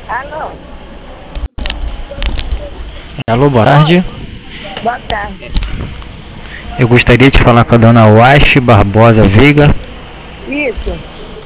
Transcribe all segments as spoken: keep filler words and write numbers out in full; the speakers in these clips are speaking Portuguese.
Alô? Alô, boa tarde. Boa tarde. Eu gostaria de falar com a dona Wash Barbosa Veiga. Isso.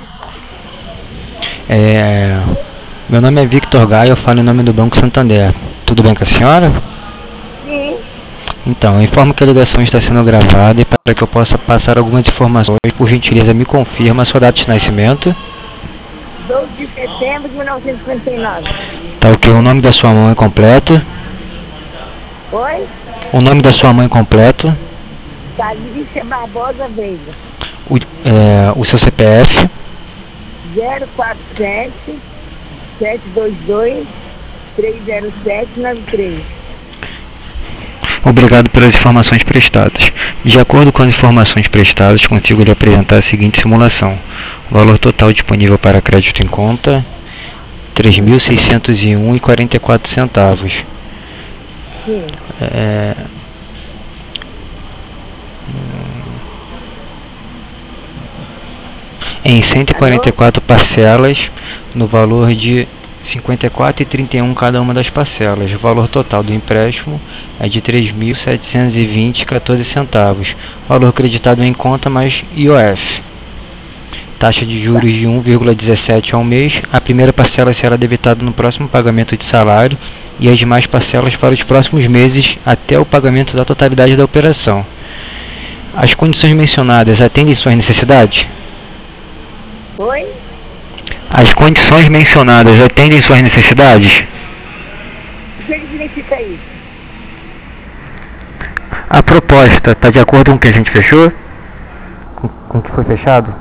É, meu nome é Victor Gaia, eu falo em nome do Banco Santander. Tudo bem com a senhora? Sim. Então, eu informo que a ligação está sendo gravada e para que eu possa passar algumas informações, por gentileza, me confirma a sua data de nascimento. doze de setembro de mil novecentos e cinquenta e nove. Tá ok, o nome da sua mãe completo. Oi? O nome da sua mãe completo. Patrícia Barbosa Veiga. O, é, o seu C P F. zero quatro sete, sete dois dois, três zero sete nove três. Obrigado pelas informações prestadas. De acordo com as informações prestadas, consigo lhe apresentar a seguinte simulação. O valor total disponível para crédito em conta, três mil seiscentos e um reais e quarenta e quatro centavos. Sim. É... Em cento e quarenta e quatro parcelas, no valor de cinquenta e quatro reais e trinta e um cada uma das parcelas. O valor total do empréstimo é de três mil setecentos e vinte reais e quatorze centavos. Valor creditado em conta mais I O F. Taxa de juros de um vírgula dezessete ao mês. A primeira parcela será debitada no próximo pagamento de salário e as demais parcelas para os próximos meses até o pagamento da totalidade da operação. As condições mencionadas atendem suas necessidades? Oi? As condições mencionadas atendem suas necessidades? O que significa isso? A proposta está de acordo com o que a gente fechou? Com, com o que foi fechado?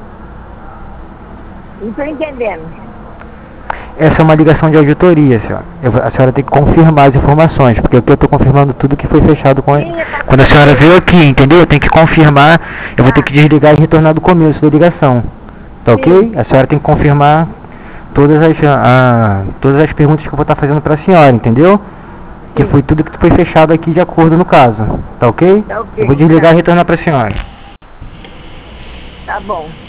Não estou entendendo. Essa é uma ligação de auditoria, senhora. Eu, a senhora tem que confirmar as informações, porque aqui eu estou confirmando tudo que foi fechado com a... Sim, tá. Quando a senhora veio aqui, entendeu? Eu tenho que confirmar, eu vou ter que desligar e retornar do começo da ligação. Tá ok? Sim. A senhora tem que confirmar todas as, a, todas as perguntas que eu vou estar fazendo para a senhora, entendeu? Que Sim. foi tudo que foi fechado aqui de acordo no caso. Tá ok? Tá ok, Eu vou desligar tá. e retornar para a senhora. Tá bom.